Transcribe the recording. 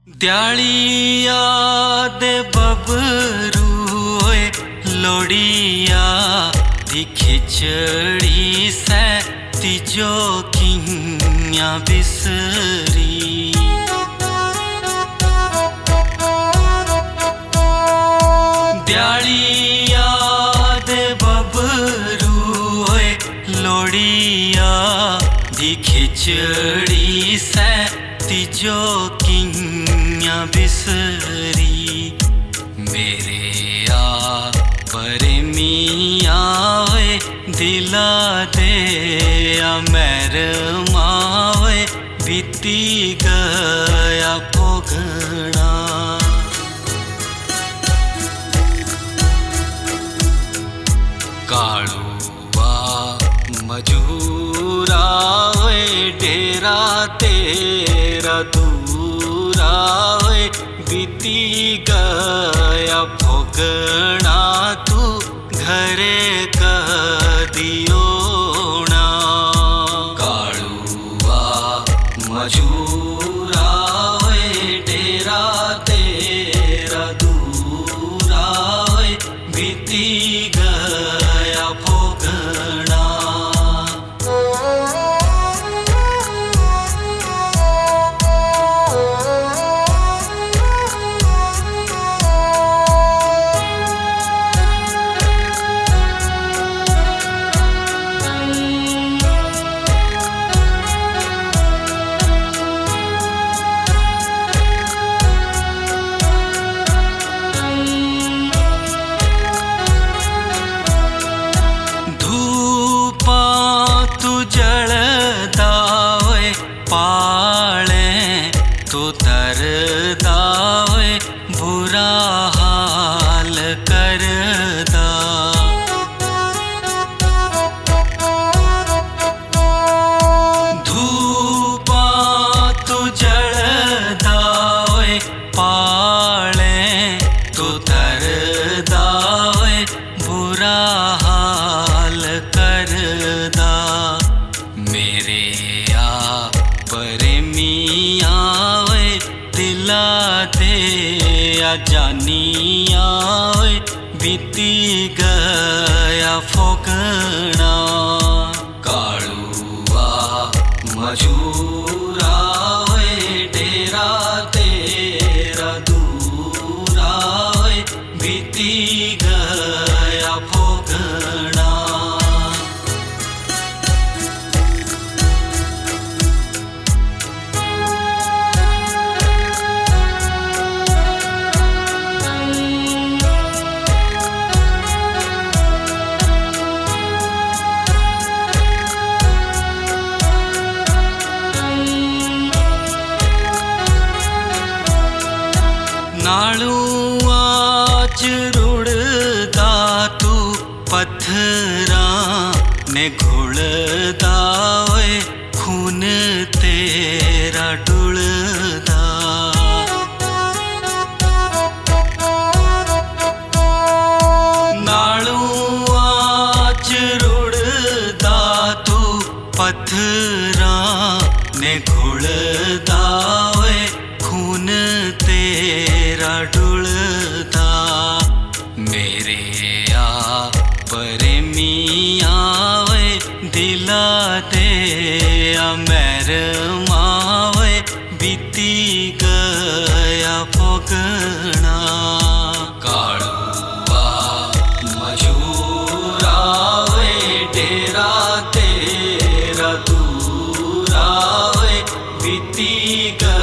दियालिया दे बबरू होए लोड़िया दी खिचड़ी से तिजो किया बिसरी। दियालिया दे बबरू होए लोड़िया दी खिचड़ी से तिजो किया बिसरी। मेरे आ परे मियाँ वे दिला दे आ मैर मावे बीती गया पोगना। कालुआ मजूरा वे डेरा तेरा दूरा वे बीती गया भोगना। तू घरे कदियो ना। कालुआ मजूरा वे डेरा तेरा दूरा वे बीती गया भोगना। जलदा वे पाले तो दरदा वे बुरा हाल करदा। धूपा तो जलदा वे पाले तो दरदा वे बुरा हाल करदा। मेरे आ परे मियाँ वे दिला दे आ जानिया वे बीती गया फोगना। कालुआ मजूरा वे डेरा तेरा दूरा वे बीती गया फोगना। नालू आज रुड़दा तू पत्थरा ने घुलदा वे खून तेरा डुलदा। नालू आज रुड़दा तू पत्थरा ने घुलदा वे खून तेरा डुलदा। मेरे आ परे मियाँ वे दिला दे आ मैर मावे बीती गया फोगना। कालुआ मजूरा वे डेरा तेरा दूरा वे बीती गया